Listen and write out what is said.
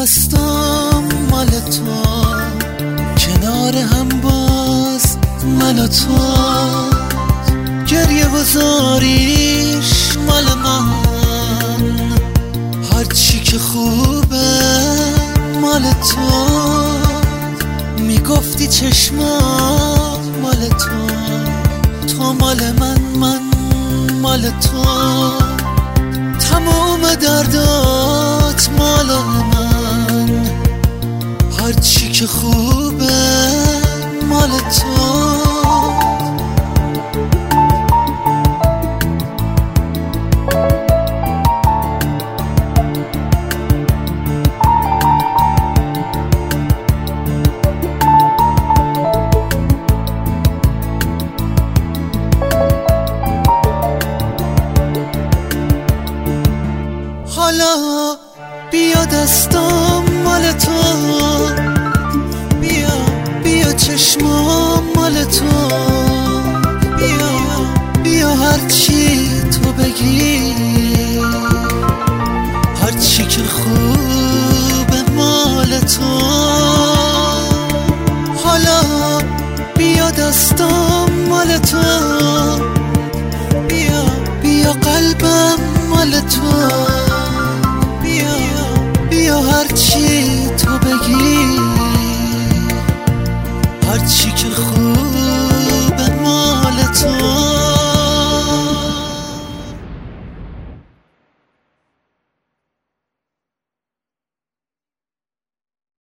دستام مال تو، کنار هم باز من و تو، گریه و زاریش مال من، هرچی که خوبه مال تو. میگفتی چشمام مال تو، تو مال من، من مال تو، تمام دردات مال من، هرچی که خوبه مال تو. حالا بیا دستام مال تو، بیا بیا چشمام مال تو، بیا هرچی تو بگی، هرچی که خوبه مال تو. حالا بیا دستام مال تو، بیا قلبم مال تو، بیا هرچی تو بگی، هرچی که خوب